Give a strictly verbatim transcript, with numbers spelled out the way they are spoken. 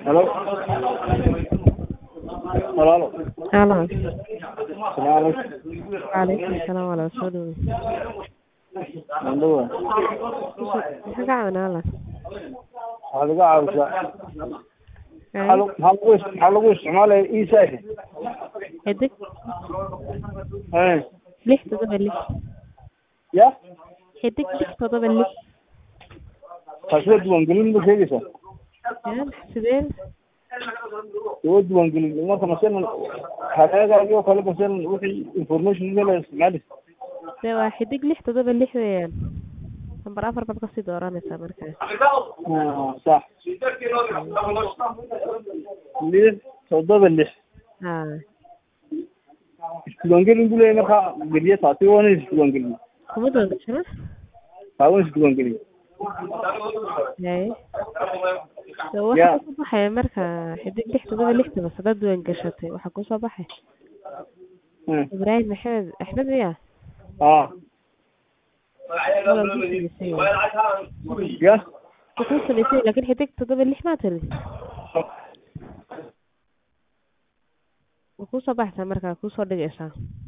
Hello. Hello. Hello. Hello. Waalaikum salaam walaal soo dhawaad. Mandua. Maxaa ka caawinaa walaal? Waxaa laga caawisaa. Hal hal qoys hal qoys Soomaaliya Isa. Xidig Eh. lix todoba lix. Ya? Xidig lix todoba lix. Password wan gelin ma sheegaysaa? Yaa sideen? Password wan gelin marka masalan hadaga iyo kale masalan wixii information meel isticmaali. Dee waa xidig lix todoba lix weeyaan. Number afar baad kasii dooranaysaa markaa. Ah, صح. lix todoba lix. Haa. Isdiiwaan gelin buu leeyahay marka geliye taasi waa inay isdiiwaan gelin. Kuma doonaysaa? Haa, isdiiwaan gelin. Yaay. Dee waxa ku baxay marka xidig lix todoba lix taba sadad weyn gashatay waxa ku soo baxay. Ibrahim Maxamed Axmed miyaa? Ah. Ya. Wuxuu sameeyay laakiin xidig todoba lix ma tiri. Wuxuu soo baxay markaa ku soo dhigaysaa.